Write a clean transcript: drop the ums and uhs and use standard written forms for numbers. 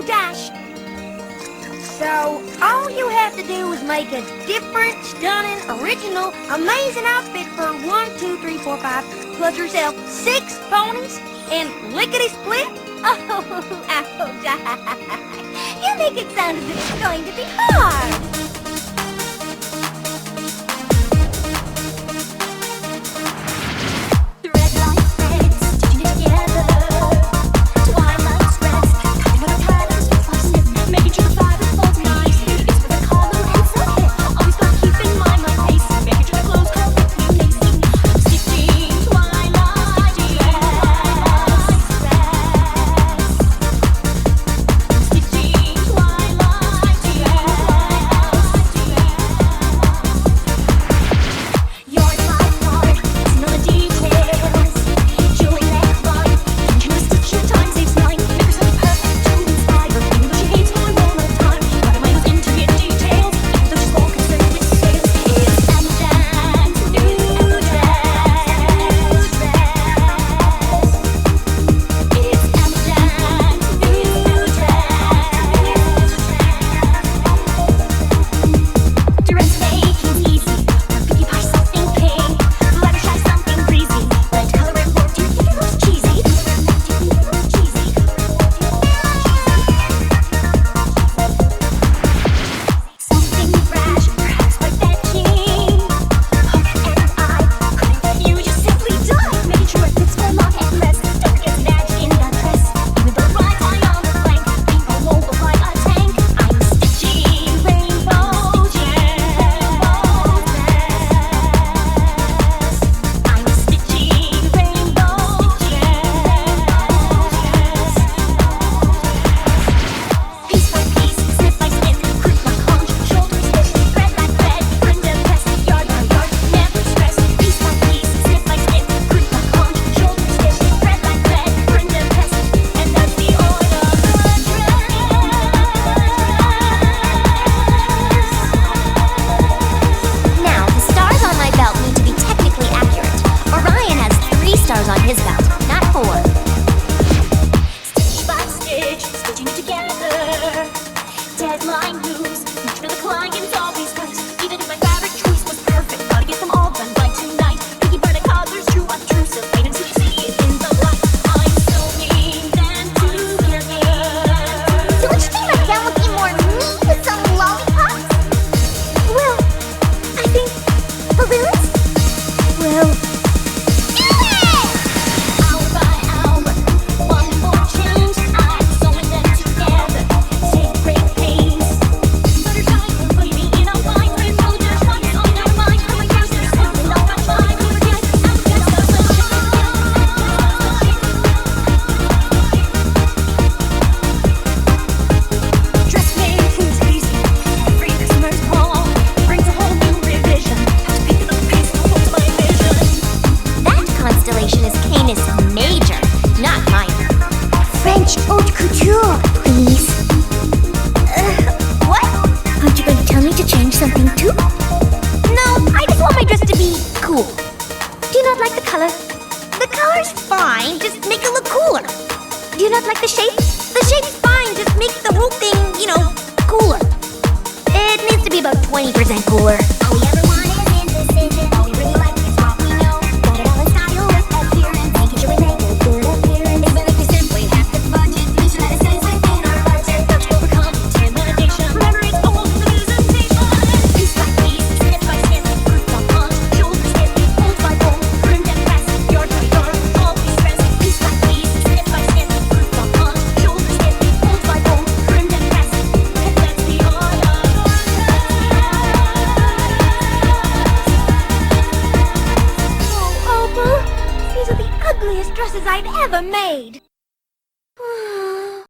dash. So, all you have to do is make a different, stunning, original, amazing outfit for 1, 2, 3, 4, 5, plus yourself 6 ponies and lickety-split. Oh, Applejack, you make it sound as if it's going to be hard. On his belt, not 4. Stitch by stitch, stitching together. Deadline moves, reach for the client's always right. Even if my fabric choice was perfect, gotta get them all done by tonight. Picky by the colors, true unobtrusive. Wait until you see it in the light. I'm sewing them together. So which team right now would be more me with some lollipops? Well, I think balloons? Well, is Canis Major, not minor. French haute couture, please. What? Aren't you going to tell me to change something too? No, I just want my dress to be cool. Do you not like the color? The color's fine, just make it look cooler. Do you not like the shape? The shape's fine, just make the whole thing, cooler. It needs to be about 20% cooler. All we ever wanted is indecision. All we really like is what we know. Got it all in style with appearance. Making sure we make a good appearance. Even if we simply have to budget, each let us say within our budget. Touch overcome intimidation. Remember, it's all in the presentation. Piece by piece, step by step, group by punch, shoulder step, fold by fold, trimmed and pressed, yard by yard, always pressed. Piece by piece, step by step, group by punch, shoulder step, fold by fold, trimmed and pressed. And that's the art of Oh, Opal, these are the ugliest dresses I've ever made.